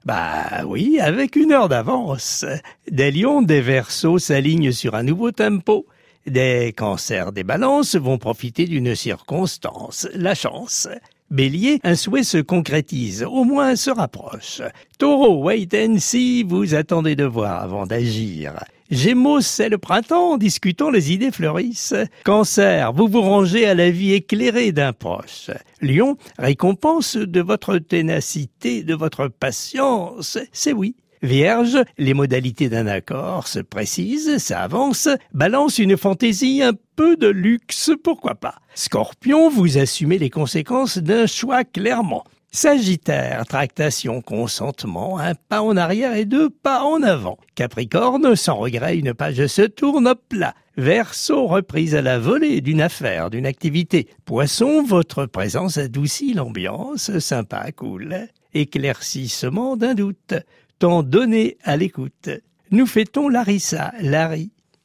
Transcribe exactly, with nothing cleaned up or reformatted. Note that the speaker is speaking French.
Bah oui, avec une heure d'avance. Des lions, des verseaux s'alignent sur un nouveau tempo. Des cancers, des balances vont profiter d'une circonstance, la chance. Bélier, un souhait se concrétise, au moins se rapproche. Taureau, wait and see, vous attendez de voir avant d'agir. Gémeaux, c'est le printemps, discutons, les idées fleurissent. Cancer, vous vous rangez à la vie éclairée d'un proche. Lion, récompense de votre ténacité, de votre patience, c'est oui. Vierge, les modalités d'un accord se précisent, ça avance. Balance, une fantaisie, un peu de luxe, pourquoi pas. Scorpion, vous assumez les conséquences d'un choix clairement. Sagittaire, tractation, consentement, un pas en arrière et deux pas en avant. Capricorne, sans regret, une page se tourne, hop là. Verseau, reprise à la volée d'une affaire, d'une activité. Poisson, votre présence adoucit l'ambiance, sympa, cool. Éclaircissement d'un doute. Temps donné à l'écoute. Nous fêtons Larissa, Larry.